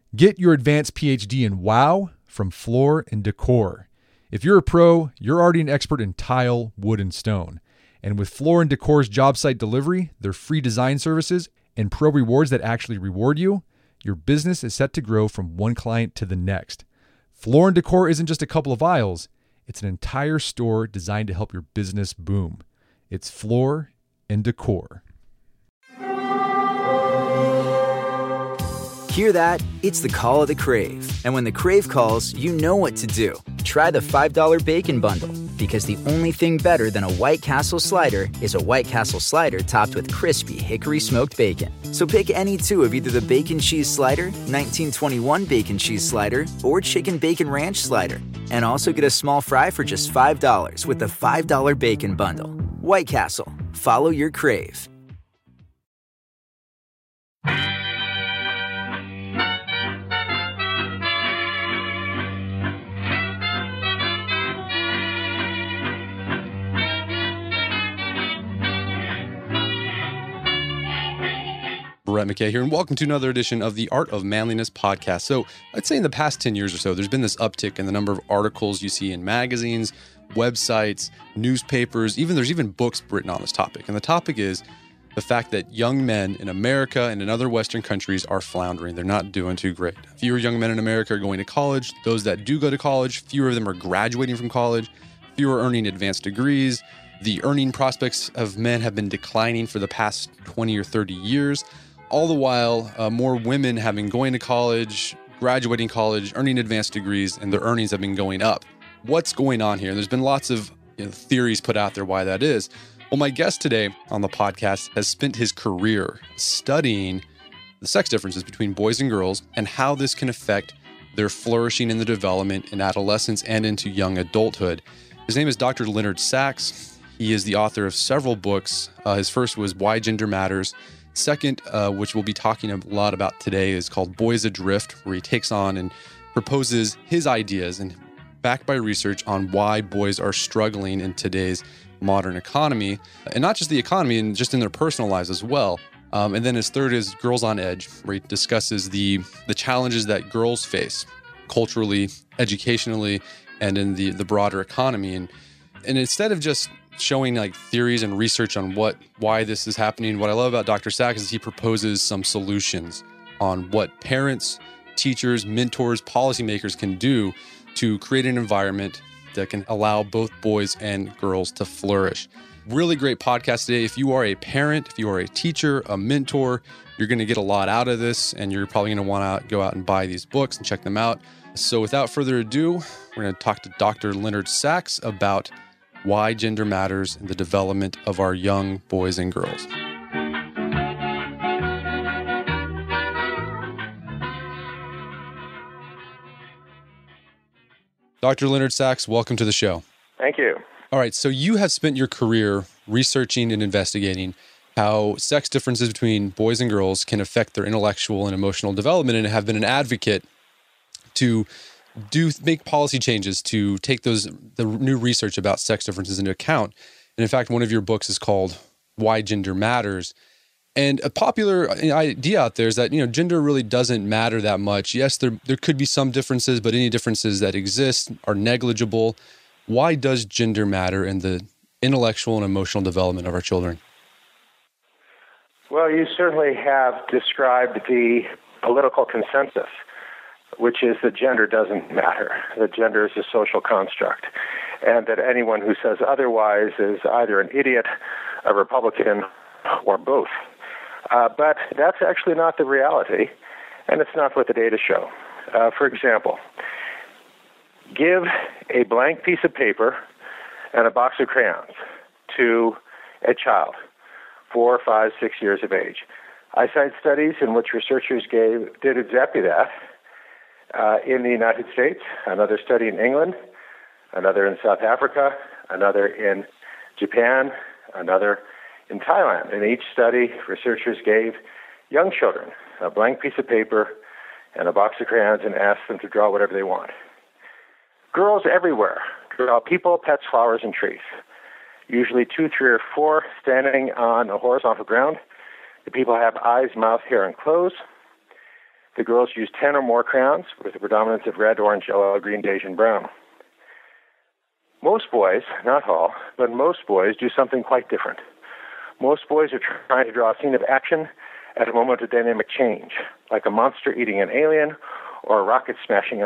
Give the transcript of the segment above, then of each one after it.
Get your advanced PhD in WOW from Floor & Decor. If you're a pro, you're already an expert in tile, wood, and stone. And with Floor & Decor's job site delivery, their free design services, and pro rewards that actually reward you, your business is set to grow from one client to the next. Floor & Decor isn't just a couple of aisles. It's an entire store designed to help your business boom. It's Floor & Decor. Hear that? It's the call of the Crave. And when the Crave calls, you know what to do. Try the $5 Bacon Bundle, because the only thing better than a White Castle slider is a White Castle slider topped with crispy hickory smoked bacon. So pick any two of either the Bacon Cheese Slider, 1921 Bacon Cheese Slider, or Chicken Bacon Ranch Slider. And also get a small fry for just $5 with the $5 Bacon Bundle. White Castle. Follow your Crave. Brett McKay here, and welcome to another edition of the Art of Manliness podcast. So I'd say in the past 10 years or so, there's been this uptick in the number of articles you see in magazines, websites, newspapers, there's even books written on this topic. And the topic is the fact that young men in America and in other Western countries are floundering. They're not doing too great. Fewer young men in America are going to college. Those that do go to college, fewer of them are graduating from college, fewer are earning advanced degrees. The earning prospects of men have been declining for the past 20 or 30 years. All the while, more women have been going to college, graduating college, earning advanced degrees, and their earnings have been going up. What's going on here? There's been lots of theories put out there why that is. Well, my guest today on the podcast has spent his career studying the sex differences between boys and girls and how this can affect their flourishing in the development in adolescence and into young adulthood. His name is Dr. Leonard Sax. He is the author of several books. His first was Why Gender Matters. Second, which we'll be talking a lot about today, is called Boys Adrift, where he takes on and proposes his ideas and backed by research on why boys are struggling in today's modern economy, and not just the economy, and just in their personal lives as well. And then his third is Girls on Edge, where he discusses the challenges that girls face culturally, educationally, and in the broader economy. And instead of just showing like theories and research on why this is happening, what I love about Dr. Sax is he proposes some solutions on what parents, teachers, mentors, policymakers can do to create an environment that can allow both boys and girls to flourish. Really great podcast today. If you are a parent, if you are a teacher, a mentor, you're going to get a lot out of this, and you're probably going to want to go out and buy these books and check them out. So without further ado, we're going to talk to Dr. Leonard Sax about why gender matters in the development of our young boys and girls. Dr. Leonard Sax, welcome to the show. Thank you. All right, so you have spent your career researching and investigating how sex differences between boys and girls can affect their intellectual and emotional development, and have been an advocate to make policy changes to take the new research about sex differences into account. And in fact, one of your books is called Why Gender Matters. And a popular idea out there is that, gender really doesn't matter that much. Yes, there could be some differences, but any differences that exist are negligible. Why does gender matter in the intellectual and emotional development of our children? Well, you certainly have described the political consensus, which is that gender doesn't matter, that gender is a social construct, and that anyone who says otherwise is either an idiot, a Republican, or both. But that's actually not the reality, and it's not what the data show. For example, give a blank piece of paper and a box of crayons to a child, 4, 5, 6 years of age. I cite studies in which researchers did exactly that. In the United States, another study in England, another in South Africa, another in Japan, another in Thailand. In each study, researchers gave young children a blank piece of paper and a box of crayons and asked them to draw whatever they want. Girls everywhere draw people, pets, flowers, and trees. Usually 2, 3, or 4 standing on a horizontal ground. The people have eyes, mouth, hair, and clothes. The girls use 10 or more crayons with a predominance of red, orange, yellow, green, beige, and brown. Most boys, not all, but most boys do something quite different. Most boys are trying to draw a scene of action at a moment of dynamic change, like a monster eating an alien or a rocket smashing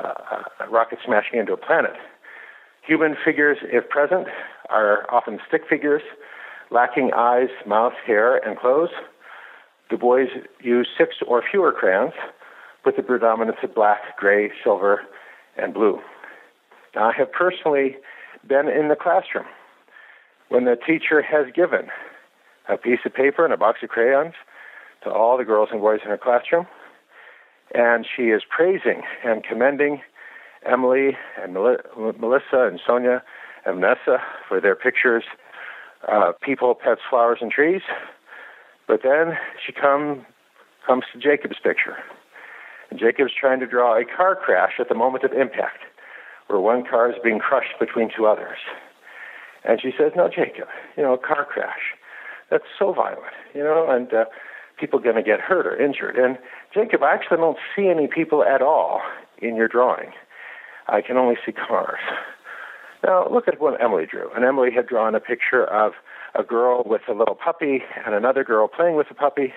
into a planet. Human figures, if present, are often stick figures, lacking eyes, mouth, hair, and clothes. The boys use 6 or fewer crayons with the predominance of black, gray, silver, and blue. Now, I have personally been in the classroom when the teacher has given a piece of paper and a box of crayons to all the girls and boys in her classroom, and she is praising and commending Emily and Melissa and Sonia and Vanessa for their pictures, people, pets, flowers, and trees. But then she comes to Jacob's picture. And Jacob's trying to draw a car crash at the moment of impact, where one car is being crushed between 2 others. And she says, no, Jacob, a car crash, that's so violent, and people are going to get hurt or injured. And Jacob, I actually don't see any people at all in your drawing. I can only see cars. Now, look at what Emily drew. And Emily had drawn a picture of a girl with a little puppy and another girl playing with the puppy.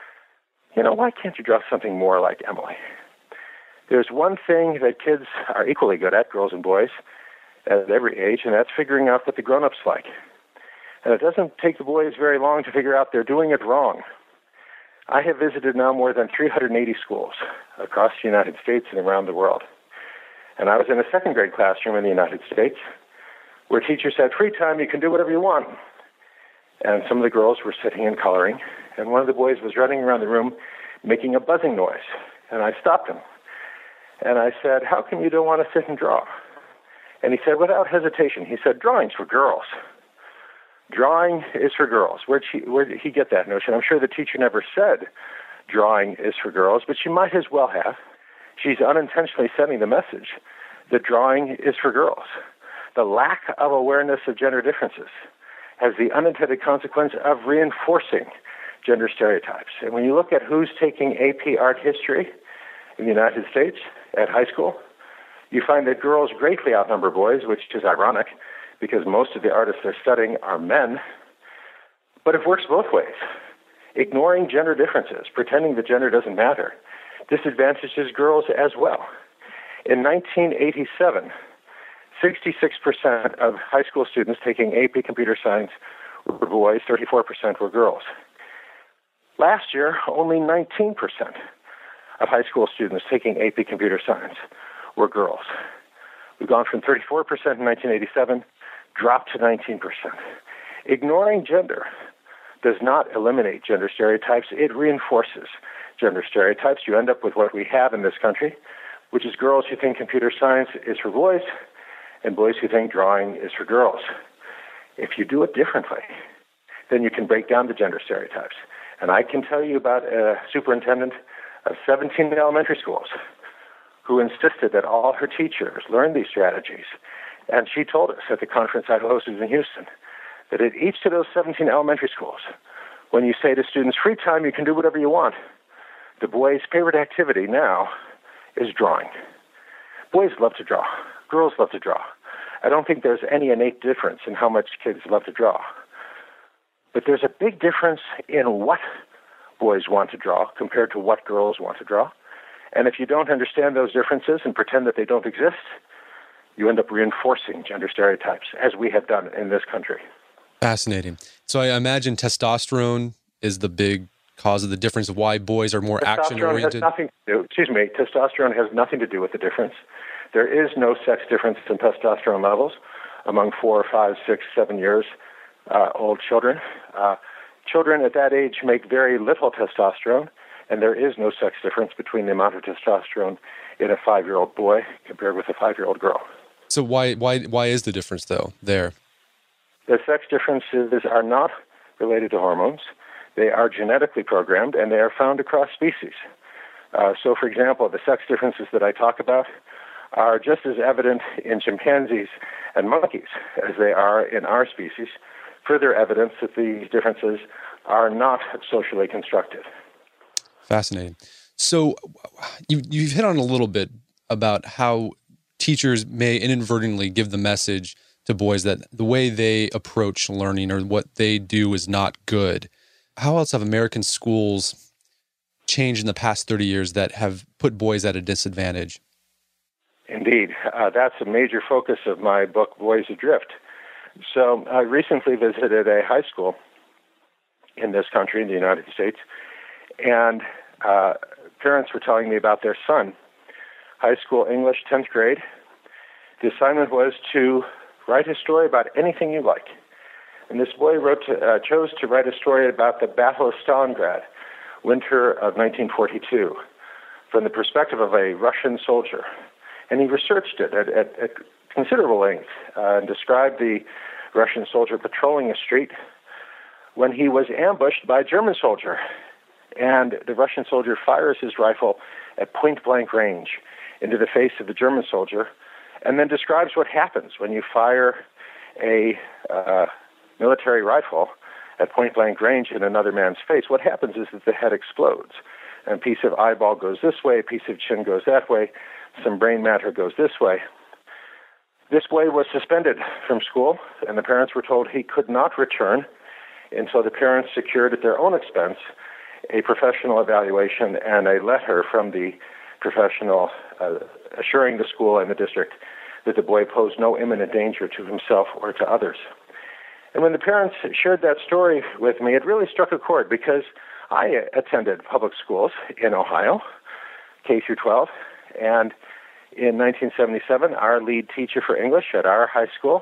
Why can't you draw something more like Emily? There's one thing that kids are equally good at, girls and boys, at every age, and that's figuring out what the grown-ups like. And it doesn't take the boys very long to figure out they're doing it wrong. I have visited now more than 380 schools across the United States and around the world. And I was in a second grade classroom in the United States where teachers said, free time, you can do whatever you want. And some of the girls were sitting and coloring, and one of the boys was running around the room making a buzzing noise. And I stopped him. And I said, how come you don't want to sit and draw? And he said, without hesitation, he said, drawing's for girls. Drawing is for girls. Where did he get that notion? I'm sure the teacher never said drawing is for girls, but she might as well have. She's unintentionally sending the message that drawing is for girls. The lack of awareness of gender differences has the unintended consequence of reinforcing gender stereotypes. And when you look at who's taking AP Art History in the United States at high school, you find that girls greatly outnumber boys, which is ironic because most of the artists they're studying are men. But it works both ways. Ignoring gender differences, pretending that gender doesn't matter, disadvantages girls as well. In 1987, 66% of high school students taking AP Computer Science were boys, 34% were girls. Last year, only 19% of high school students taking AP Computer Science were girls. We've gone from 34% in 1987, dropped to 19%. Ignoring gender does not eliminate gender stereotypes. It reinforces gender stereotypes. You end up with what we have in this country, which is girls who think computer science is for boys and boys who think drawing is for girls. If you do it differently, then you can break down the gender stereotypes. And I can tell you about a superintendent of 17 elementary schools who insisted that all her teachers learn these strategies. And she told us at the conference I hosted in Houston that at each of those 17 elementary schools, when you say to students, free time, you can do whatever you want, the boys' favorite activity now is drawing. Boys love to draw. Girls love to draw. I don't think there's any innate difference in how much kids love to draw. But there's a big difference in what boys want to draw compared to what girls want to draw. And if you don't understand those differences and pretend that they don't exist, you end up reinforcing gender stereotypes, as we have done in this country. Fascinating. So I imagine testosterone is the big cause of the difference of why boys are more action-oriented? Testosterone has nothing to do with the difference. There is no sex difference in testosterone levels among 4, 5, 6, 7 years old children. Children at that age make very little testosterone, and there is no sex difference between the amount of testosterone in a 5-year-old boy compared with a 5-year-old girl. So why is the difference, though, there? The sex differences are not related to hormones. They are genetically programmed, and they are found across species. So, for example, the sex differences that I talk about are just as evident in chimpanzees and monkeys as they are in our species. Further evidence that these differences are not socially constructed. Fascinating. So you've hit on a little bit about how teachers may inadvertently give the message to boys that the way they approach learning or what they do is not good. How else have American schools changed in the past 30 years that have put boys at a disadvantage? Indeed. That's a major focus of my book, Boys Adrift. So I recently visited a high school in this country, in the United States, and parents were telling me about their son, high school English, 10th grade. The assignment was to write a story about anything you like. And this boy chose to write a story about the Battle of Stalingrad, winter of 1942, from the perspective of a Russian soldier. And he researched it at considerable length and described the Russian soldier patrolling a street when he was ambushed by a German soldier. And the Russian soldier fires his rifle at point-blank range into the face of the German soldier, and then describes what happens when you fire a military rifle at point-blank range in another man's face. What happens is that the head explodes, and a piece of eyeball goes this way, a piece of chin goes that way, some brain matter goes this way. This boy was suspended from school, and the parents were told he could not return until the parents secured at their own expense a professional evaluation and a letter from the professional assuring the school and the district that the boy posed no imminent danger to himself or to others. And when the parents shared that story with me, it really struck a chord because I attended public schools in Ohio, K through 12, and in 1977, our lead teacher for English at our high school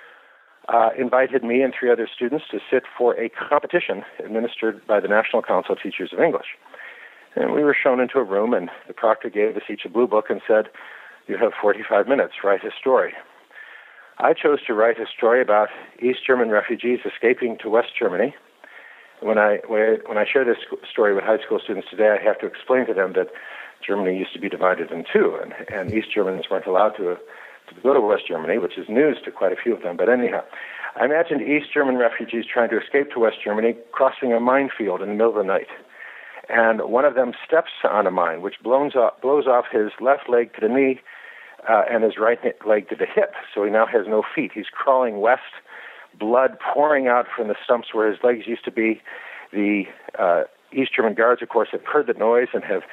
invited me and 3 other students to sit for a competition administered by the National Council of Teachers of English. And we were shown into a room, and the proctor gave us each a blue book and said, "You have 45 minutes, write a story." I chose to write a story about East German refugees escaping to West Germany. When I share this story with high school students today, I have to explain to them that Germany used to be divided in two, and East Germans weren't allowed to go to West Germany, which is news to quite a few of them. But anyhow, I imagined East German refugees trying to escape to West Germany, crossing a minefield in the middle of the night. And one of them steps on a mine, which blows off his left leg to the knee and his right leg to the hip. So he now has no feet. He's crawling west, blood pouring out from the stumps where his legs used to be. The East German guards, of course, have heard the noise and have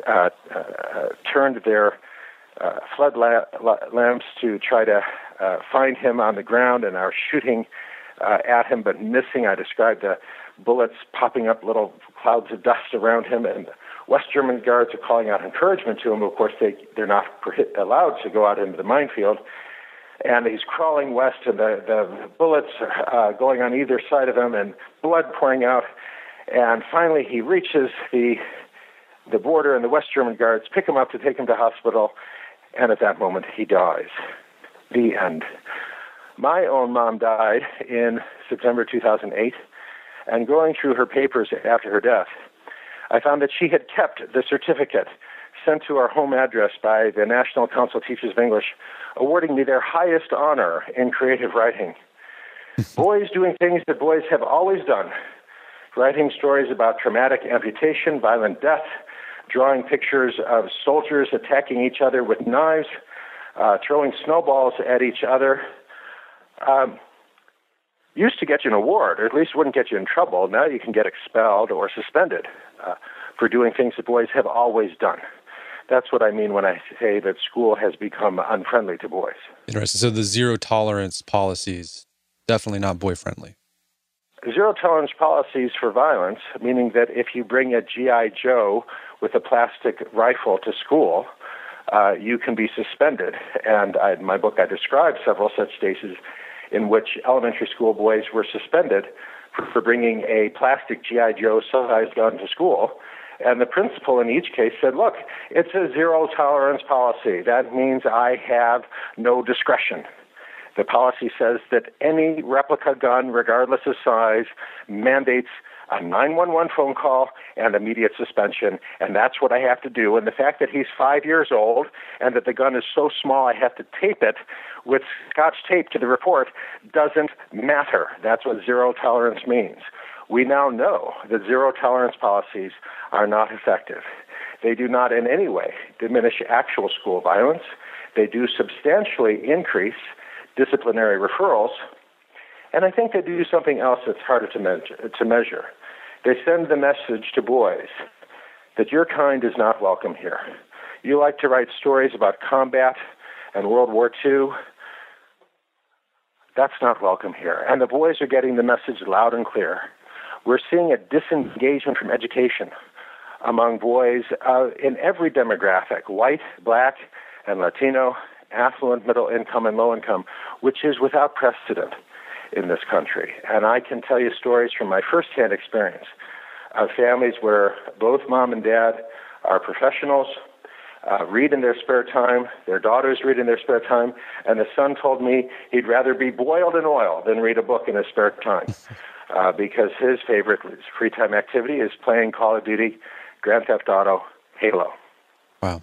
turned their flood lamps to try to find him on the ground and are shooting at him but missing. I described the bullets popping up little clouds of dust around him, and West German guards are calling out encouragement to him. Of course, they're not allowed to go out into the minefield. And he's crawling west, and the bullets are going on either side of him and blood pouring out. And finally, he reaches the border, and the West German guards pick him up to take him to hospital. And at that moment, he dies. The end. My own mom died in September 2008, and going through her papers after her death, I found that she had kept the certificate sent to our home address by the National Council of Teachers of English, awarding me their highest honor in creative writing. Boys doing things that boys have always done, writing stories about traumatic amputation, violent death, drawing pictures of soldiers attacking each other with knives, throwing snowballs at each other, used to get you an award, or at least wouldn't get you in trouble. Now you can get expelled or suspended for doing things that boys have always done. That's what I mean when I say that school has become unfriendly to boys. Interesting. So the zero tolerance policies, definitely not boy-friendly. Zero tolerance policies for violence, meaning that if you bring a G.I. Joe with a plastic rifle to school, you can be suspended. And in my book, I describe several such cases in which elementary school boys were suspended for bringing a plastic G.I. Joe-sized gun to school. And the principal in each case said, look, it's a zero tolerance policy. That means I have no discretion. The policy says that any replica gun, regardless of size, mandates a 911 phone call and immediate suspension, and that's what I have to do. And the fact that he's 5 years old and that the gun is so small I have to tape it with Scotch tape to the report doesn't matter. That's what zero tolerance means. We now know that zero tolerance policies are not effective. They do not in any way diminish actual school violence. They do substantially increase disciplinary referrals. And I think they do something else that's harder to measure. They send the message to boys that your kind is not welcome here. You like to write stories about combat and World War II. That's not welcome here. And the boys are getting the message loud and clear. We're seeing a disengagement from education among boys in every demographic, white, black, and Latino, affluent, middle income, and low income, which is without precedent in this country. And I can tell you stories from my firsthand experience of families where both mom and dad are professionals, read in their spare time, their daughters read in their spare time, and the son told me he'd rather be boiled in oil than read a book in his spare time because his favorite free time activity is playing Call of Duty, Grand Theft Auto, Halo. Wow.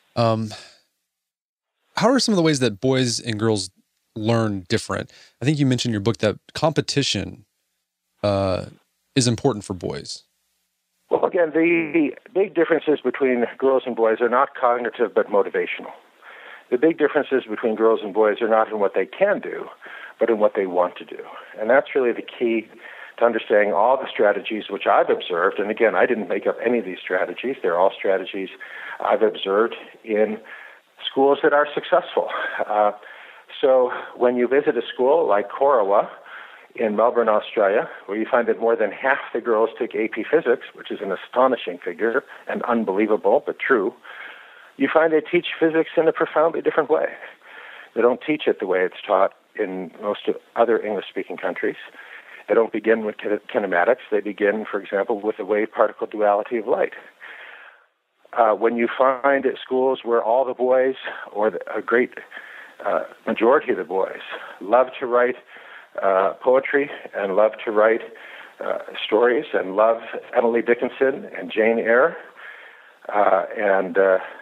How are some of the ways that boys and girls learn different? I think you mentioned in your book that competition is important for boys. Well, again, the big differences between girls and boys are not cognitive but motivational. The big differences between girls and boys are not in what they can do, but in what they want to do. And that's really the key to understanding all the strategies which I've observed. And again, I didn't make up any of these strategies. They're all strategies I've observed in schools that are successful. So when you visit a school like Corowa in Melbourne, Australia, where you find that more than half the girls take AP Physics, which is an astonishing figure and unbelievable but true, you find they teach physics in a profoundly different way. They don't teach it the way it's taught in most other English-speaking countries. They don't begin with kinematics. They begin, for example, with the wave-particle duality of light. When you find at schools where all the boys, or a great majority of the boys, love to write poetry and love to write stories and love Emily Dickinson and Jane Eyre and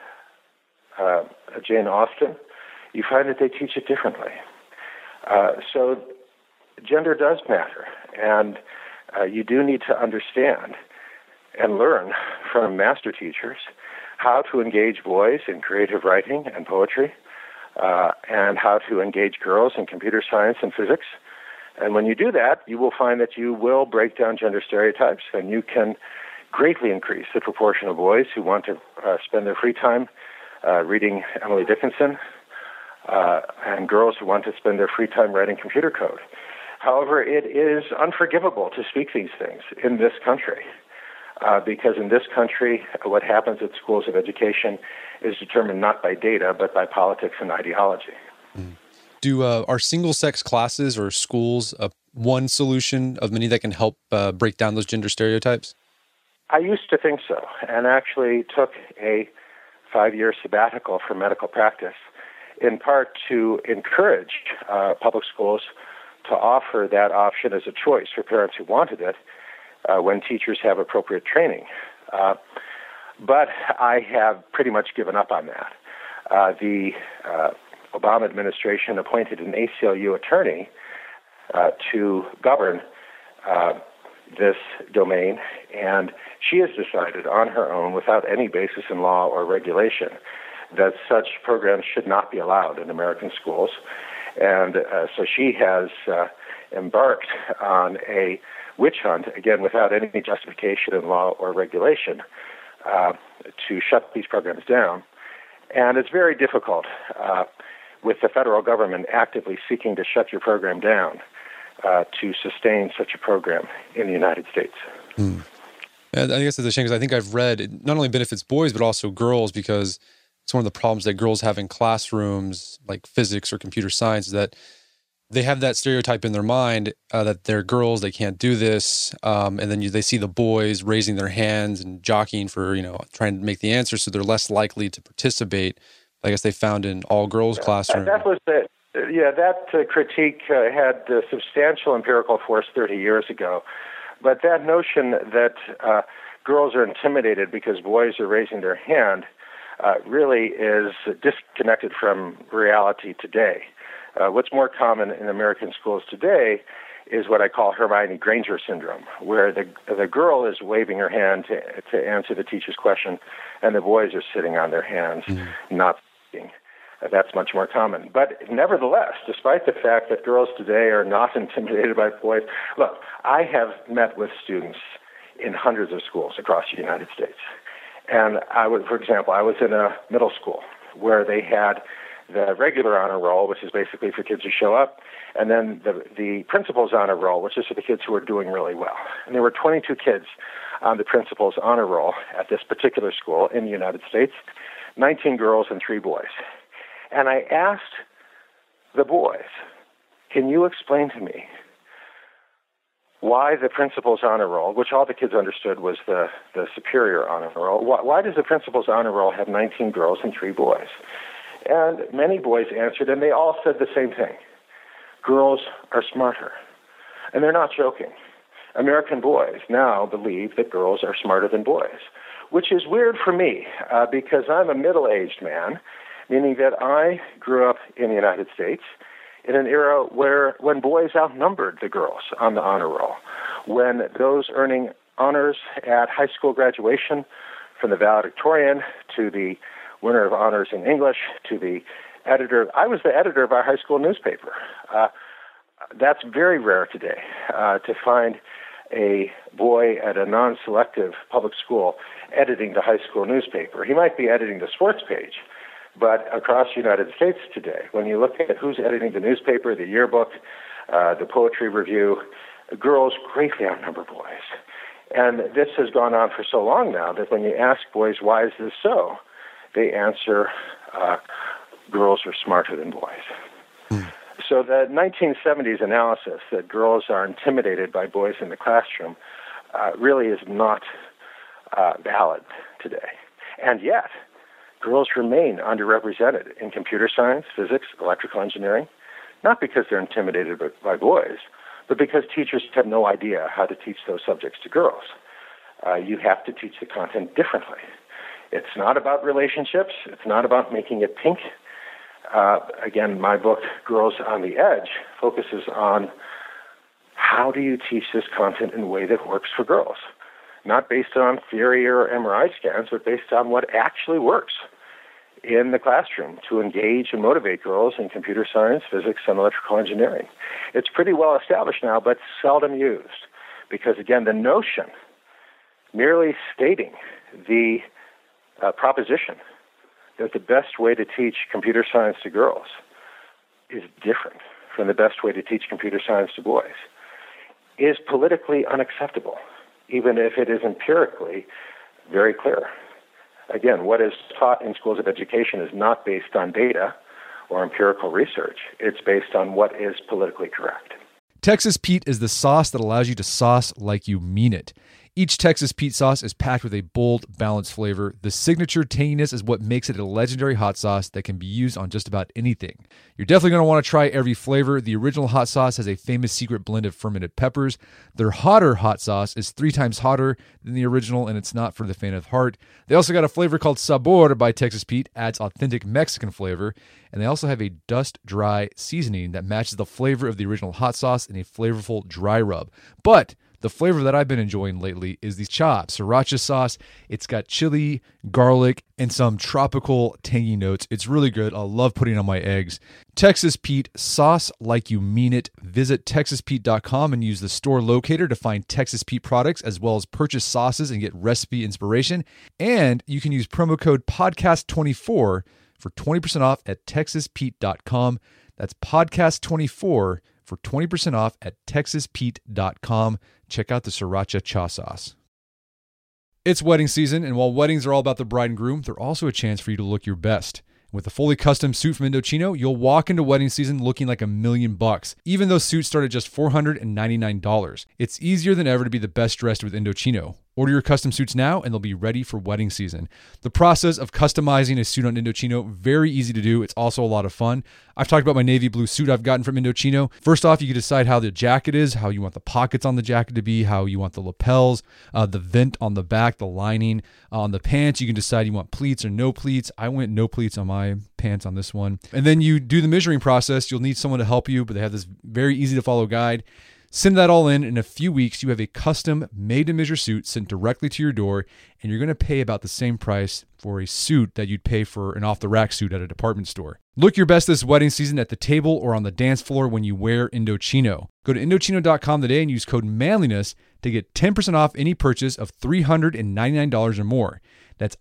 Jane Austen, you find that they teach it differently. So gender does matter, and you do need to understand and learn from master teachers how to engage boys in creative writing and poetry, and how to engage girls in computer science and physics. And when you do that, you will find that you will break down gender stereotypes, and you can greatly increase the proportion of boys who want to spend their free time reading Emily Dickinson, and girls who want to spend their free time writing computer code. However, it is unforgivable to speak these things in this country, because in this country, what happens at schools of education is determined not by data, but by politics and ideology. Are single-sex classes or schools one solution of many that can help break down those gender stereotypes? I used to think so, and actually took a 5-year sabbatical from medical practice, in part to encourage public schools to offer that option as a choice for parents who wanted it when teachers have appropriate training. But I have pretty much given up on that. The Obama administration appointed an ACLU attorney to govern this domain, and she has decided on her own, without any basis in law or regulation, that such programs should not be allowed in American schools. And so she has embarked on a witch hunt, again, without any justification in law or regulation, to shut these programs down. And it's very difficult with the federal government actively seeking to shut your program down to sustain such a program in the United States. I guess it's a shame because I think I've read it not only benefits boys but also girls, because it's one of the problems that girls have in classrooms like physics or computer science, is that they have that stereotype in their mind that they're girls, they can't do this, and then they see the boys raising their hands and jockeying for, trying to make the answer, so they're less likely to participate. I guess they found in all-girls classroom. That was it. Yeah, that critique had substantial empirical force 30 years ago. But that notion that girls are intimidated because boys are raising their hand really is disconnected from reality today. What's more common in American schools today is what I call Hermione Granger syndrome, where the girl is waving her hand to answer the teacher's question, and the boys are sitting on their hands, not speaking. That's much more common. But nevertheless, despite the fact that girls today are not intimidated by boys, look, I have met with students in hundreds of schools across the United States. And for example, I was in a middle school where they had the regular honor roll, which is basically for kids who show up, and then the principal's honor roll, which is for the kids who are doing really well. And there were 22 kids on the principal's honor roll at this particular school in the United States, 19 girls and 3 boys. And I asked the boys, can you explain to me why the principal's honor roll, which all the kids understood was the superior honor roll, why does the principal's honor roll have 19 girls and 3 boys? And many boys answered, and they all said the same thing. Girls are smarter. And they're not joking. American boys now believe that girls are smarter than boys, which is weird for me because I'm a middle-aged man, meaning that I grew up in the United States in an era when boys outnumbered the girls on the honor roll, when those earning honors at high school graduation, from the valedictorian to the winner of honors in English to the editor. I was the editor of our high school newspaper. That's very rare today to find a boy at a non-selective public school editing the high school newspaper. He might be editing the sports page, but across the United States today, when you look at who's editing the newspaper, the yearbook, the poetry review, girls greatly outnumber boys. And this has gone on for so long now that when you ask boys, why is this so? They answer, girls are smarter than boys. So the 1970s analysis that girls are intimidated by boys in the classroom really is not valid today. And yet, girls remain underrepresented in computer science, physics, electrical engineering, not because they're intimidated by boys, but because teachers have no idea how to teach those subjects to girls. You have to teach the content differently. It's not about relationships. It's not about making it pink. Again, my book, Girls on the Edge, focuses on how do you teach this content in a way that works for girls, not based on theory or MRI scans, but based on what actually works in the classroom to engage and motivate girls in computer science, physics, and electrical engineering. It's pretty well established now, but seldom used because, again, the notion, merely stating the proposition that the best way to teach computer science to girls is different from the best way to teach computer science to boys is politically unacceptable, even if it is empirically very clear. Again, what is taught in schools of education is not based on data or empirical research. It's based on what is politically correct. Texas Pete is the sauce that allows you to sauce like you mean it. Each Texas Pete sauce is packed with a bold, balanced flavor. The signature tanginess is what makes it a legendary hot sauce that can be used on just about anything. You're definitely going to want to try every flavor. The original hot sauce has a famous secret blend of fermented peppers. Their hotter hot sauce is 3 times hotter than the original, and it's not for the faint of heart. They also got a flavor called Sabor by Texas Pete, adds authentic Mexican flavor, and they also have a dust-dry seasoning that matches the flavor of the original hot sauce in a flavorful dry rub. But the flavor that I've been enjoying lately is the chopped sriracha sauce. It's got chili, garlic, and some tropical tangy notes. It's really good. I love putting it on my eggs. Texas Pete, sauce like you mean it. Visit TexasPete.com and use the store locator to find Texas Pete products as well as purchase sauces and get recipe inspiration. And you can use promo code podcast24 for 20% off at TexasPete.com. That's podcast24 for 20% off at TexasPete.com. Check out the Sriracha Cha Sauce. It's wedding season, and while weddings are all about the bride and groom, they're also a chance for you to look your best. With a fully custom suit from Indochino, you'll walk into wedding season looking like $1 million, even though suits start at just $499. It's easier than ever to be the best dressed with Indochino. Order your custom suits now, and they'll be ready for wedding season. The process of customizing a suit on Indochino, very easy to do. It's also a lot of fun. I've talked about my navy blue suit I've gotten from Indochino. First off, you can decide how the jacket is, how you want the pockets on the jacket to be, how you want the lapels, the vent on the back, the lining. On the pants, you can decide you want pleats or no pleats. I went no pleats on my pants on this one. And then you do the measuring process. You'll need someone to help you, but they have this very easy to follow guide. Send that all in a few weeks, you have a custom made-to-measure suit sent directly to your door, and you're going to pay about the same price for a suit that you'd pay for an off-the-rack suit at a department store. Look your best this wedding season at the table or on the dance floor when you wear Indochino. Go to Indochino.com today and use code manliness to get 10% off any purchase of $399 or more. That's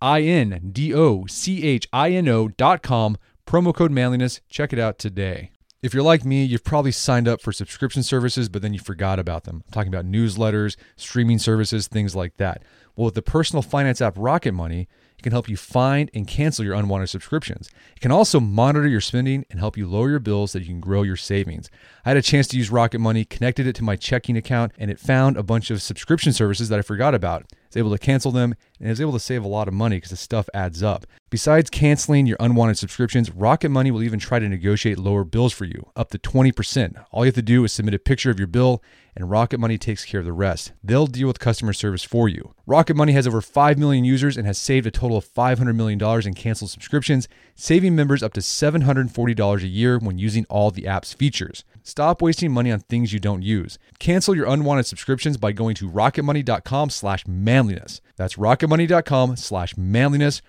INDOCHINO.com, promo code manliness. Check it out today. If you're like me, you've probably signed up for subscription services, but then you forgot about them. I'm talking about newsletters, streaming services, things like that. Well, with the personal finance app Rocket Money, it can help you find and cancel your unwanted subscriptions. It can also monitor your spending and help you lower your bills so that you can grow your savings. I had a chance to use Rocket Money, connected it to my checking account, and it found a bunch of subscription services that I forgot about. I was able to cancel them, and I was able to save a lot of money because the stuff adds up. Besides canceling your unwanted subscriptions, Rocket Money will even try to negotiate lower bills for you, up to 20%. All you have to do is submit a picture of your bill, and Rocket Money takes care of the rest. They'll deal with customer service for you. Rocket Money has over 5 million users and has saved a total of $500 million in canceled subscriptions, saving members up to $740 a year when using all the app's features. Stop wasting money on things you don't use. Cancel your unwanted subscriptions by going to rocketmoney.com/manliness. That's rocketmoney.com/manliness,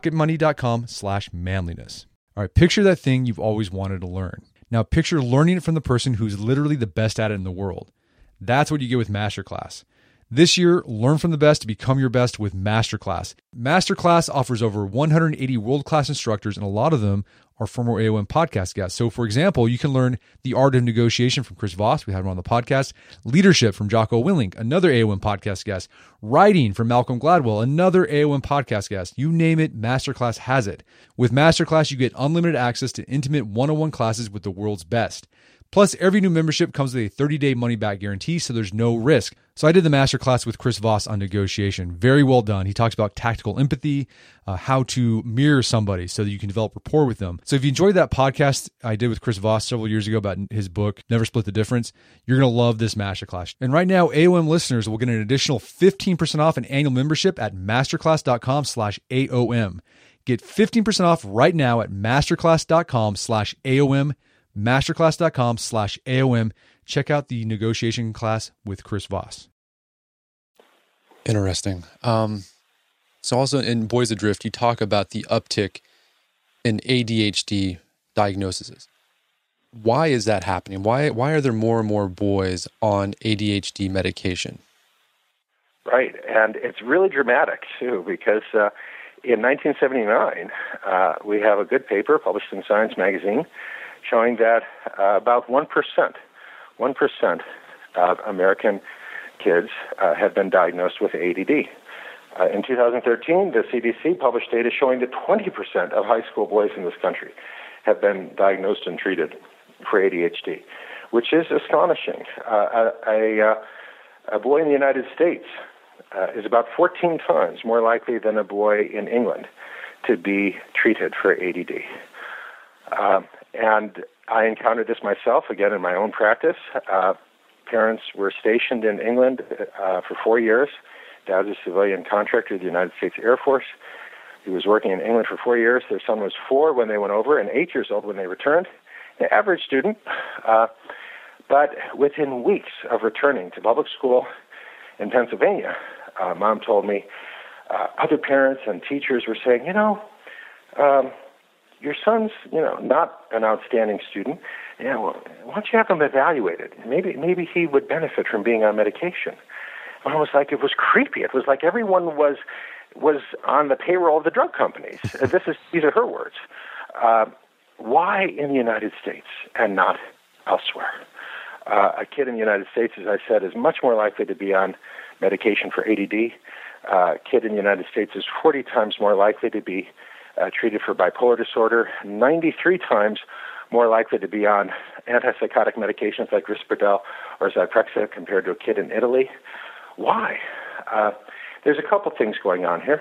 rocketmoney.com/manliness. All right, picture that thing you've always wanted to learn. Now picture learning it from the person who's literally the best at it in the world. That's what you get with Masterclass. This year, learn from the best to become your best with Masterclass. Masterclass offers over 180 world-class instructors, and a lot of them are former AOM podcast guests. So, for example, you can learn the art of negotiation from Chris Voss. We had him on the podcast. Leadership from Jocko Willink, another AOM podcast guest. Writing from Malcolm Gladwell, another AOM podcast guest. You name it, Masterclass has it. With Masterclass, you get unlimited access to intimate one-on-one classes with the world's best. Plus, every new membership comes with a 30-day money-back guarantee, so there's no risk. So I did the masterclass with Chris Voss on negotiation. Very well done. He talks about tactical empathy, how to mirror somebody so that you can develop rapport with them. So if you enjoyed that podcast I did with Chris Voss several years ago about his book, Never Split the Difference, you're going to love this masterclass. And right now, AOM listeners will get an additional 15% off an annual membership at masterclass.com/AOM. Get 15% off right now at masterclass.com/AOM. masterclass.com/AOM. Check out the negotiation class with Chris Voss. Interesting. So also in Boys Adrift, you talk about the uptick in ADHD diagnoses. Why is that happening? Why are there more and more boys on ADHD medication? Right, and it's really dramatic, too, because in 1979, we have a good paper published in Science magazine showing that about 1% of American kids have been diagnosed with ADD. In 2013, the CDC published data showing that 20% of high school boys in this country have been diagnosed and treated for ADHD, which is astonishing. A boy in the United States is about 14 times more likely than a boy in England to be treated for ADD. And I encountered this myself, again, in my own practice. Parents were stationed in England for 4 years. Dad was a civilian contractor of the United States Air Force. He was working in England for 4 years. Their son was 4 when they went over and 8 years old when they returned. An average student. But within weeks of returning to public school in Pennsylvania, Mom told me other parents and teachers were saying, your son's, not an outstanding student. Well, why don't you have him evaluated? Maybe he would benefit from being on medication. And it was like, it was creepy. It was like everyone was on the payroll of the drug companies. These are her words. Why in the United States and not elsewhere? A kid in the United States, as I said, is much more likely to be on medication for ADD. A kid in the United States is 40 times more likely to be treated for bipolar disorder, 93 times more likely to be on antipsychotic medications like Risperdal or Zyprexa compared to a kid in Italy. Why? There's a couple things going on here.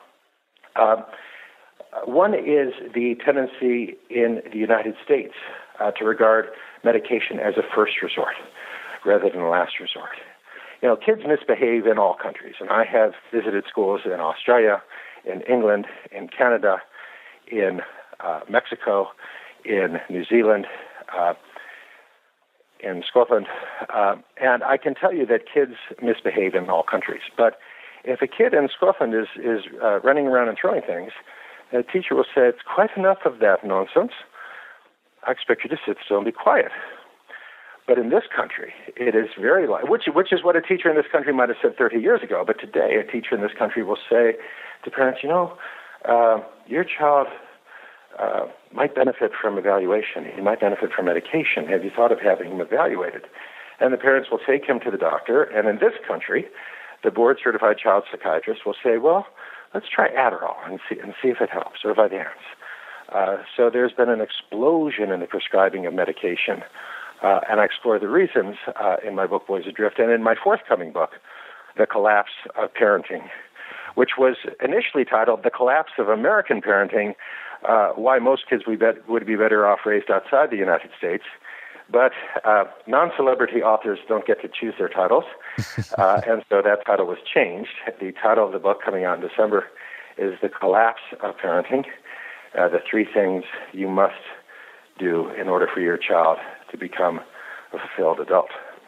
One is the tendency in the United States to regard medication as a first resort rather than a last resort. Kids misbehave in all countries, and I have visited schools in Australia, in England, in Canada, in Mexico, in New Zealand, in Scotland, and I can tell you that kids misbehave in all countries. But if a kid in Scotland is running around and throwing things, the teacher will say, "It's quite enough of that nonsense. I expect you to sit still and be quiet." But in this country, it is very light, which is what a teacher in this country might have said 30 years ago. But today, a teacher in this country will say to parents, your child might benefit from evaluation. He might benefit from medication. Have you thought of having him evaluated? And the parents will take him to the doctor. And in this country, the board-certified child psychiatrist will say, well, let's try Adderall and see if it helps, or Vyvanse. So there's been an explosion in the prescribing of medication. And I explore the reasons in my book, Boys Adrift, and in my forthcoming book, The Collapse of Parenting, which was initially titled The Collapse of American Parenting, Why Most Kids Would Be Better Off Raised Outside the United States. But non-celebrity authors don't get to choose their titles, and so that title was changed. The title of the book coming out in December is The Collapse of Parenting, the 3 things you must do in order for your child to become a fulfilled adult.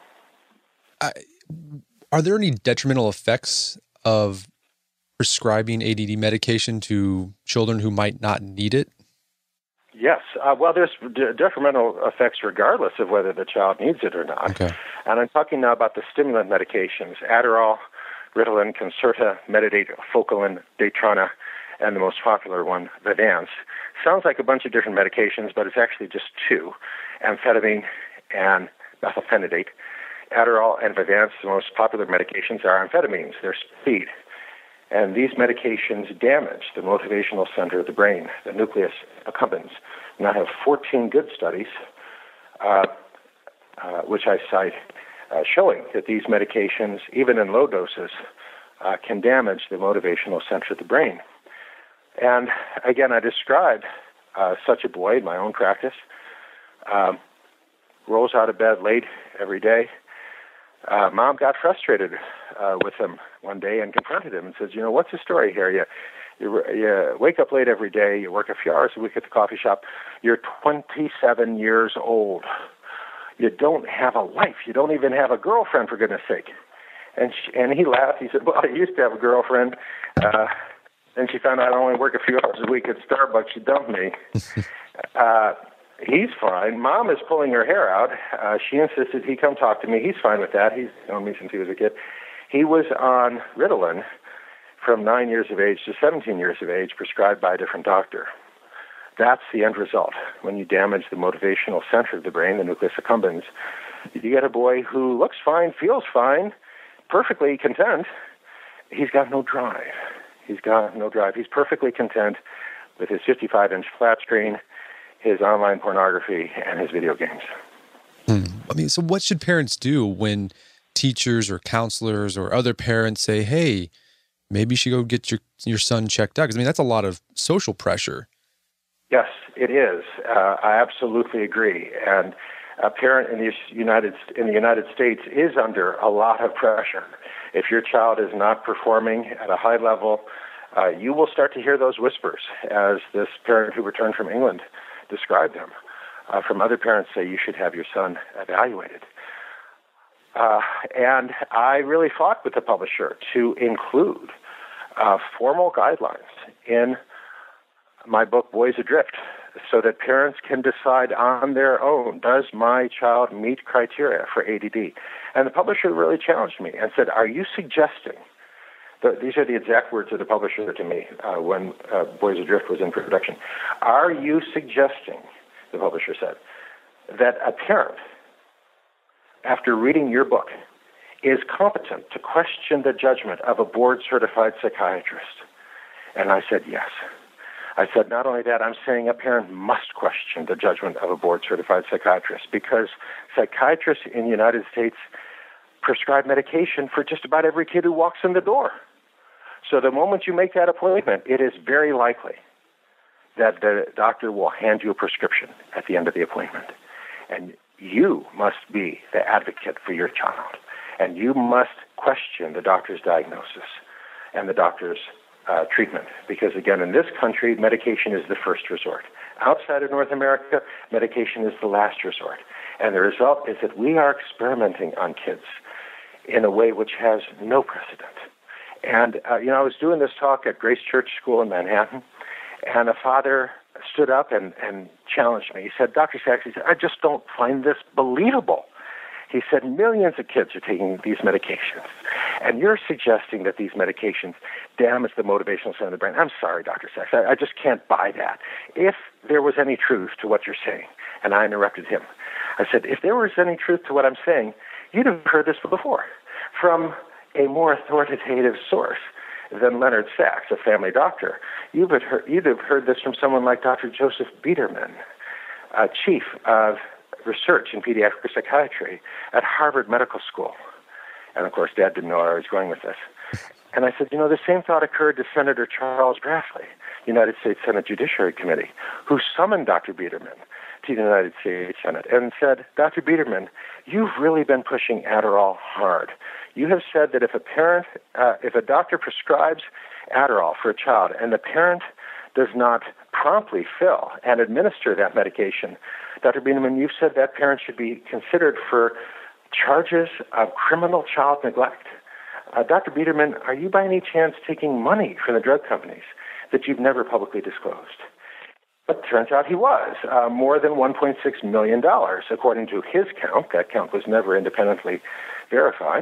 Are there any detrimental effects of prescribing ADD medication to children who might not need it? Yes. Well, there's detrimental effects regardless of whether the child needs it or not. Okay. And I'm talking now about the stimulant medications, Adderall, Ritalin, Concerta, Metadate, Focalin, Daytrana, and the most popular one, Vyvanse. Sounds like a bunch of different medications, but it's actually just 2, amphetamine and methylphenidate. Adderall and Vyvanse, the most popular medications, are amphetamines. They're speed. And these medications damage the motivational center of the brain, the nucleus accumbens. And I have 14 good studies, which I cite, showing that these medications, even in low doses, can damage the motivational center of the brain. And again, I described such a boy in my own practice, rolls out of bed late every day. Mom got frustrated with him one day and confronted him and says, what's the story here? You wake up late every day, you work a few hours a week at the coffee shop, you're 27 years old. You don't have a life. You don't even have a girlfriend, for goodness sake. And he laughed. He said, well, I used to have a girlfriend. Then she found out I only work a few hours a week at Starbucks. She dumped me. He's fine. Mom is pulling her hair out. She insisted he come talk to me. He's fine with that. He's known me since he was a kid. He was on Ritalin from 9 years of age to 17 years of age, prescribed by a different doctor. That's the end result. When you damage the motivational center of the brain, the nucleus accumbens, you get a boy who looks fine, feels fine, perfectly content. He's got no drive. He's perfectly content with his 55-inch flat screen, his online pornography, and his video games. So what should parents do when teachers or counselors or other parents say, hey, maybe you should go get your son checked out? Because, that's a lot of social pressure. Yes, it is. I absolutely agree. And a parent in the United States is under a lot of pressure. If your child is not performing at a high level, you will start to hear those whispers, as this parent who returned from England described them. From other parents say you should have your son evaluated. And I really fought with the publisher to include formal guidelines in my book, Boys Adrift, so that parents can decide on their own, does my child meet criteria for ADD? And the publisher really challenged me and said, are you suggesting, these are the exact words of the publisher to me when Boys Adrift was in production, are you suggesting, the publisher said, that a parent, after reading your book, is competent to question the judgment of a board-certified psychiatrist? And I said, yes. I said, not only that, I'm saying a parent must question the judgment of a board-certified psychiatrist, because psychiatrists in the United States prescribe medication for just about every kid who walks in the door. So the moment you make that appointment, it is very likely that the doctor will hand you a prescription at the end of the appointment. And you must be the advocate for your child. And you must question the doctor's diagnosis and the doctor's treatment, because again, in this country, medication is the first resort. Outside of North America, medication is the last resort. And the result is that we are experimenting on kids in a way which has no precedent. And, I was doing this talk at Grace Church School in Manhattan, and a father stood up and challenged me. He said, Dr. Sachs, he said, I just don't find this believable. He said, millions of kids are taking these medications, and you're suggesting that these medications damage the motivational center of the brain. I'm sorry, Dr. Sachs, I just can't buy that. If there was any truth to what you're saying, and I interrupted him, I said, if there was any truth to what I'm saying, you'd have heard this before from a more authoritative source than Leonard Sachs, a family doctor. You'd have heard this from someone like Dr. Joseph Biederman, chief of research in pediatric psychiatry at Harvard Medical School. And of course, Dad didn't know where I was going with this. And I said, the same thought occurred to Senator Charles Grassley, United States Senate Judiciary Committee, who summoned Dr. Biederman to the United States Senate and said, Dr. Biederman, you've really been pushing Adderall hard. You have said that if a doctor prescribes Adderall for a child and the parent does not promptly fill and administer that medication, Dr. Biederman, you've said that parent should be considered for charges of criminal child neglect. Dr. Biederman, are you by any chance taking money from the drug companies that you've never publicly disclosed? But it turns out he was, more than $1.6 million, according to his count. That count was never independently verified,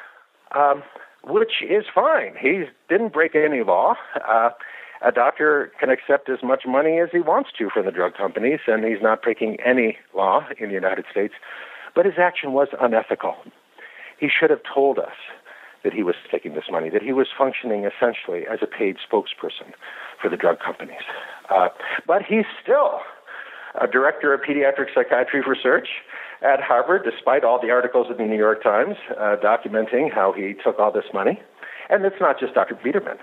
which is fine. He didn't break any law. A doctor can accept as much money as he wants to from the drug companies, and he's not breaking any law in the United States. But his action was unethical. He should have told us that he was taking this money, that he was functioning essentially as a paid spokesperson for the drug companies. But he's still a director of pediatric psychiatry research at Harvard, despite all the articles in the New York Times documenting how he took all this money. And it's not just Dr. Biederman.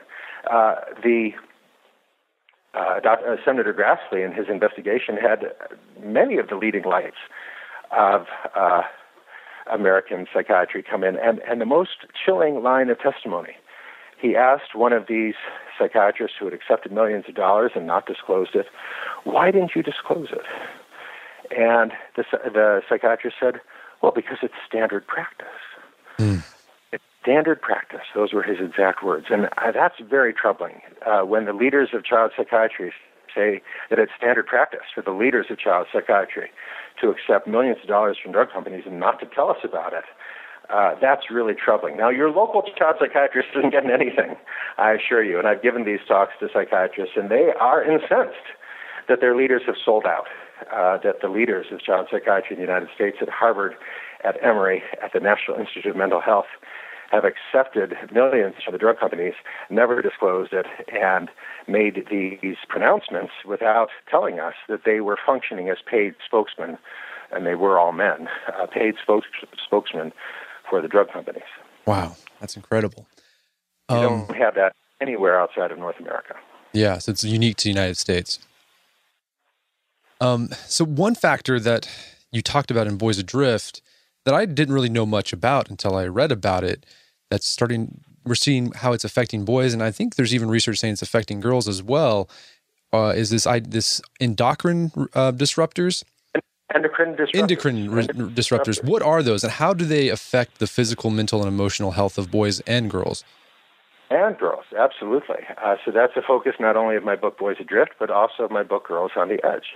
Senator Grassley, in his investigation, had many of the leading lights of American psychiatry come in. And the most chilling line of testimony, he asked one of these psychiatrists who had accepted millions of dollars and not disclosed it, why didn't you disclose it? And the psychiatrist said, well, because it's standard practice. It's standard practice. Those were his exact words. And that's very troubling when the leaders of child psychiatry say that it's standard practice for the leaders of child psychiatry to accept millions of dollars from drug companies and not to tell us about it. That's really troubling. Now, your local child psychiatrist isn't getting anything, I assure you. And I've given these talks to psychiatrists, and they are incensed that their leaders have sold out, that the leaders of child psychiatry in the United States at Harvard, at Emory, at the National Institute of Mental Health have accepted millions from the drug companies, never disclosed it, and made these pronouncements without telling us that they were functioning as paid spokesmen, and they were all men, paid spokesmen for the drug companies. Wow, that's incredible. You don't have that anywhere outside of North America. Yeah, so it's unique to the United States. So one factor that you talked about in Boys Adrift that I didn't really know much about until I read about it, we're seeing how it's affecting boys, and I think there's even research saying it's affecting girls as well, is this endocrine disruptors? Endocrine disruptors. What are those, and how do they affect the physical, mental, and emotional health of boys and girls? And girls, absolutely. So that's a focus not only of my book, Boys Adrift, but also of my book, Girls on the Edge.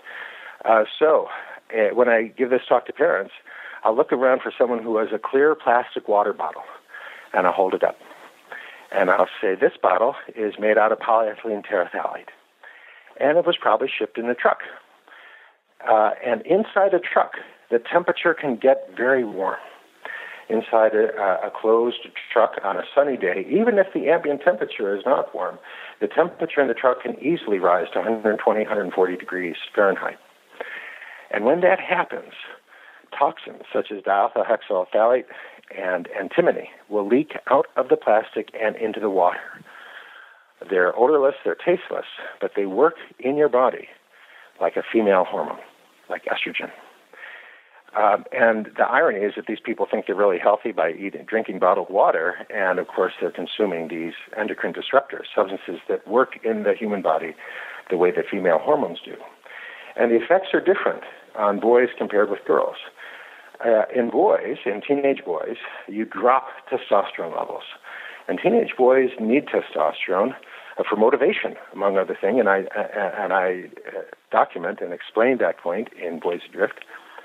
When I give this talk to parents, I'll look around for someone who has a clear plastic water bottle, and I'll hold it up. And I'll say, this bottle is made out of polyethylene terephthalate, and it was probably shipped in a truck. And inside a truck, the temperature can get very warm. Inside a closed truck on a sunny day, even if the ambient temperature is not warm, the temperature in the truck can easily rise to 120, 140 degrees Fahrenheit. And when that happens, toxins such as diallyl hexylphthalate and antimony will leak out of the plastic and into the water. They're odorless, they're tasteless, but they work in your body like a female hormone, like estrogen. And the irony is that these people think they're really healthy by drinking bottled water, and of course they're consuming these endocrine disruptors, substances that work in the human body the way that female hormones do. And the effects are different on boys compared with girls. In teenage boys, you drop testosterone levels. And teenage boys need testosterone for motivation, among other things, and I document and explain that point in Boys Adrift.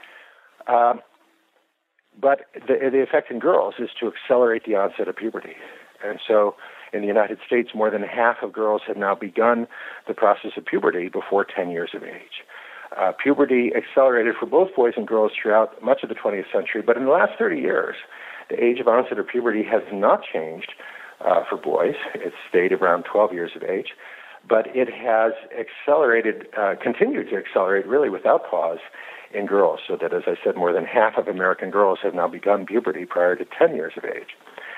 But the effect in girls is to accelerate the onset of puberty. And so in the United States, more than half of girls have now begun the process of puberty before 10 years of age. Puberty accelerated for both boys and girls throughout much of the 20th century, but in the last 30 years, the age of onset of puberty has not changed for boys. It's stayed around 12 years of age, but it has accelerated, continued to accelerate really without pause in girls, so that, as I said, more than half of American girls have now begun puberty prior to 10 years of age.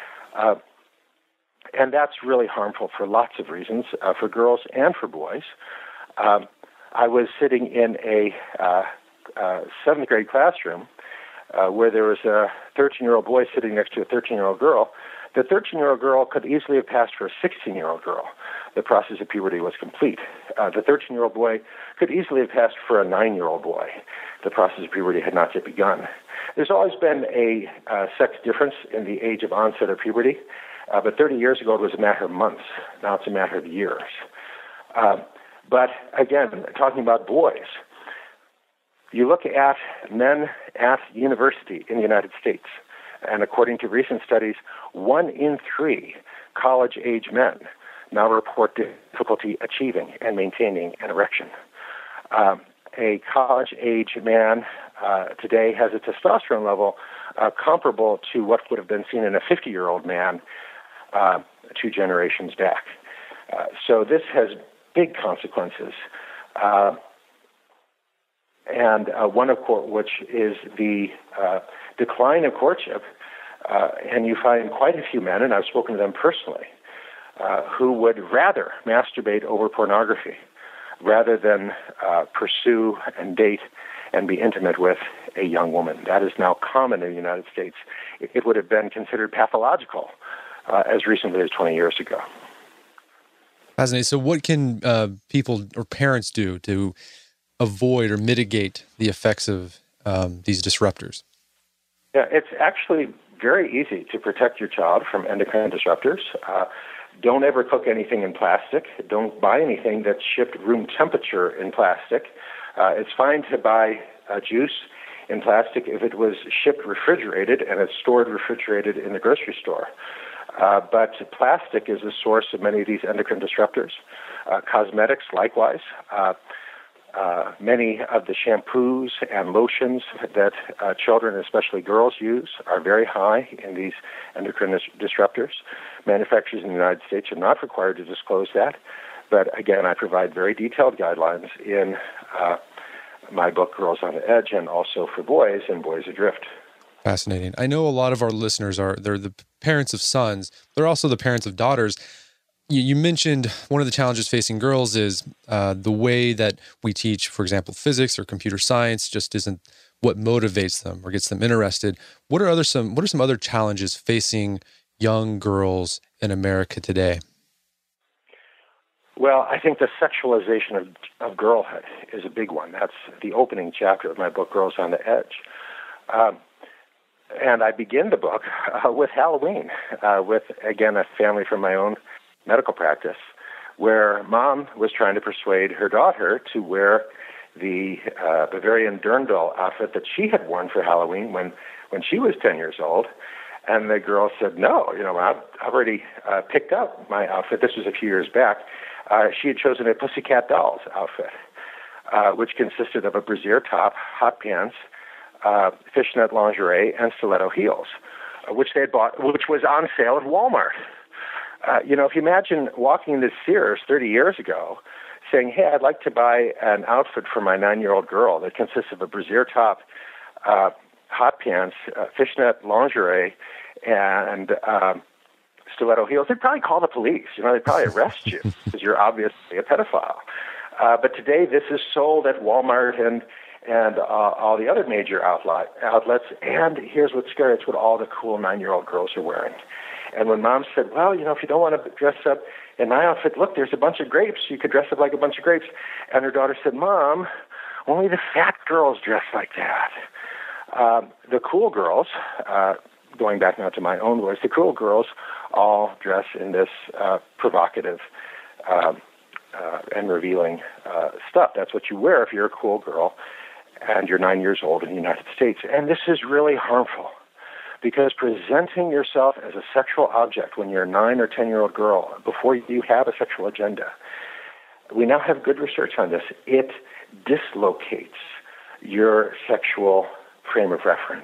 And that's really harmful for lots of reasons, for girls and for boys. I was sitting in a seventh grade classroom where there was a 13-year-old boy sitting next to a 13-year-old girl. The 13-year-old girl could easily have passed for a 16-year-old girl. The process of puberty was complete. The 13-year-old boy could easily have passed for a 9-year-old boy. The process of puberty had not yet begun. There's always been a sex difference in the age of onset of puberty, but 30 years ago it was a matter of months. Now it's a matter of years. But again, talking about boys, you look at men at university in the United States, and according to recent studies, 1 in 3 college-age men now report difficulty achieving and maintaining an erection. A college-age man today has a testosterone level comparable to what would have been seen in a 50-year-old man 2 generations back. So this has big consequences, and one of which is the decline of courtship. And you find quite a few men, and I've spoken to them personally, who would rather masturbate over pornography rather than pursue and date and be intimate with a young woman. That is now common in the United States. It would have been considered pathological as recently as 20 years ago. Fascinating. So what can people or parents do to avoid or mitigate the effects of these disruptors? Yeah, it's actually very easy to protect your child from endocrine disruptors. Don't ever cook anything in plastic. Don't buy anything that's shipped room temperature in plastic. It's fine to buy juice in plastic if it was shipped refrigerated and it's stored refrigerated in the grocery store. But plastic is the source of many of these endocrine disruptors. Cosmetics, likewise. Many of the shampoos and lotions that children, especially girls, use are very high in these endocrine disruptors. Manufacturers in the United States are not required to disclose that. But again, I provide very detailed guidelines in my book, Girls on the Edge, and also for boys in Boys Adrift. Fascinating. I know a lot of our listeners they're the parents of sons. They're also the parents of daughters. You mentioned one of the challenges facing girls is the way that we teach, for example, physics or computer science just isn't what motivates them or gets them interested. What are some other challenges facing young girls in America today? Well, I think the sexualization of girlhood is a big one. That's the opening chapter of my book, Girls on the Edge. And I begin the book with Halloween, with, again, a family from my own medical practice, where mom was trying to persuade her daughter to wear the Bavarian Dirndl outfit that she had worn for Halloween when she was 10 years old. And the girl said, no, I've already picked up my outfit. This was a few years back. She had chosen a Pussycat Dolls outfit, which consisted of a brassiere top, hot pants, fishnet lingerie, and stiletto heels, which they had bought, which was on sale at Walmart. If you imagine walking into Sears 30 years ago saying, hey, I'd like to buy an outfit for my 9-year-old girl that consists of a brassiere top, hot pants, fishnet lingerie, and stiletto heels, they'd probably call the police. They'd probably arrest you because you're obviously a pedophile. But today this is sold at Walmart and all the other major outlets. And here's what's scary. It's what all the cool 9-year-old girls are wearing. And when Mom said, well, if you don't want to dress up in my outfit, look, there's a bunch of grapes. You could dress up like a bunch of grapes. And her daughter said, Mom, only the fat girls dress like that. The cool girls, going back now to my own words, the cool girls all dress in this provocative and revealing stuff. That's what you wear if you're a cool girl and you're 9 years old in the United States. And this is really harmful, because presenting yourself as a sexual object when you're a 9 or 10-year-old girl, before you have a sexual agenda, we now have good research on this. It dislocates your sexual frame of reference.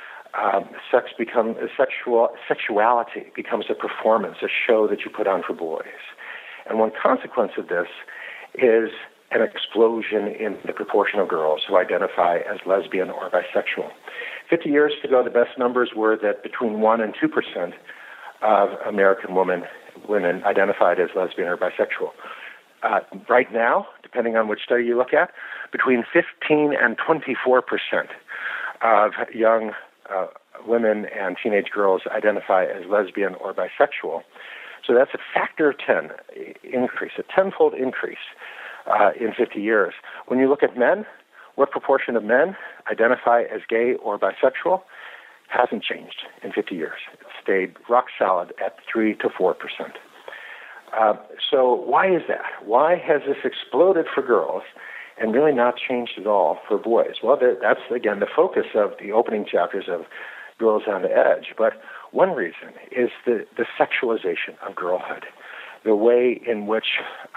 Sexuality becomes a performance, a show that you put on for boys. And one consequence of this is an explosion in the proportion of girls who identify as lesbian or bisexual. 50 years ago, the best numbers were that between 1% and 2% of American women identified as lesbian or bisexual. Right now, depending on which study you look at, between 15 and 24% of young women and teenage girls identify as lesbian or bisexual. So that's a factor of 10 increase, a tenfold increase in 50 years. When you look at men, what proportion of men identify as gay or bisexual hasn't changed in 50 years. It stayed rock solid at 3 to 4%. So why is that? Why has this exploded for girls and really not changed at all for boys? Well, that's, again, the focus of the opening chapters of Girls on the Edge. But one reason is the sexualization of girlhood, the way in which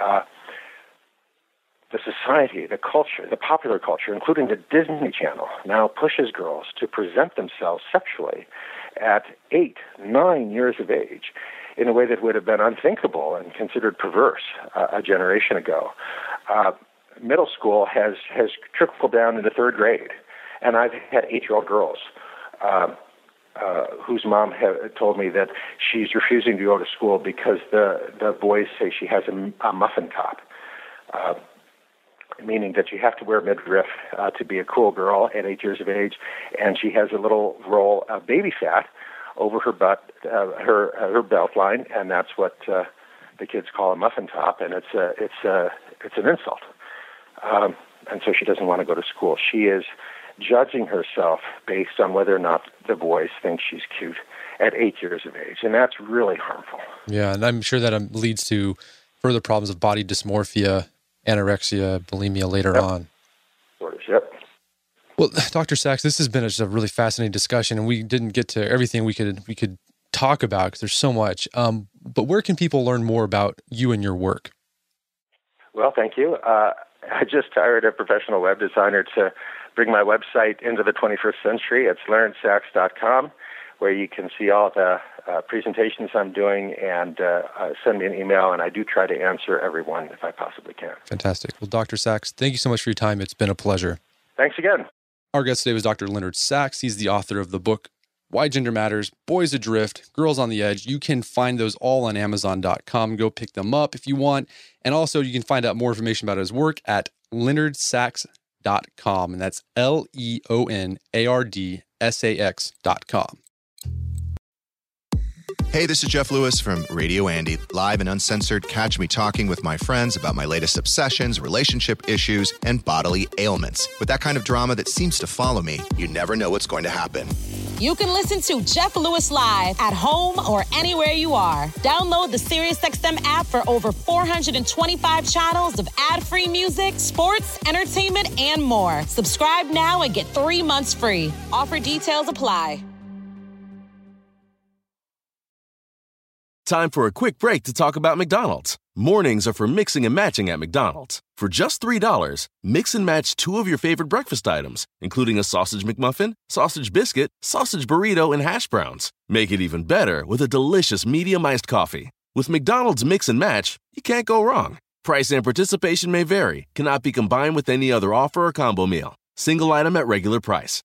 the society, the culture, the popular culture, including the Disney Channel, now pushes girls to present themselves sexually at 8, 9 years of age in a way that would have been unthinkable and considered perverse a generation ago. Middle school has trickled down into third grade, and I've had 8-year-old girls whose mom told me that she's refusing to go to school because the boys say she has a muffin top, meaning that you have to wear midriff to be a cool girl at 8 years of age, and she has a little roll of baby fat over her butt, her belt line, and that's what the kids call a muffin top, and it's an insult. And so she doesn't want to go to school. She is judging herself based on whether or not the boys think she's cute at 8 years of age, and that's really harmful. Yeah, and I'm sure that leads to further problems of body dysmorphia, anorexia, bulimia later on. Yep. Well, Dr. Sachs, this has been just a really fascinating discussion, and we didn't get to everything we could talk about because there's so much. But where can people learn more about you and your work? Well, thank you. I just hired a professional web designer to bring my website into the 21st century. It's LeonardSachs.com, where you can see all the presentations I'm doing and send me an email, and I do try to answer everyone if I possibly can. Fantastic. Well, Dr. Sachs, thank you so much for your time. It's been a pleasure. Thanks again. Our guest today was Dr. Leonard Sachs. He's the author of the book, Why Gender Matters, Boys Adrift, Girls on the Edge. You can find those all on Amazon.com. Go pick them up if you want. And also, you can find out more information about his work at LeonardSachs.com. And that's LeonardSachs.com. Hey, this is Jeff Lewis from Radio Andy. Live and uncensored, catch me talking with my friends about my latest obsessions, relationship issues, and bodily ailments. With that kind of drama that seems to follow me, you never know what's going to happen. You can listen to Jeff Lewis live at home or anywhere you are. Download the SiriusXM app for over 425 channels of ad-free music, sports, entertainment, and more. Subscribe now and get 3 months free. Offer details apply. Time for a quick break to talk about McDonald's. Mornings are for mixing and matching at McDonald's. For just $3, mix and match 2 of your favorite breakfast items, including a sausage McMuffin, sausage biscuit, sausage burrito, and hash browns. Make it even better with a delicious medium iced coffee. With McDonald's Mix and Match, you can't go wrong. Price and participation may vary, cannot be combined with any other offer or combo meal. Single item at regular price.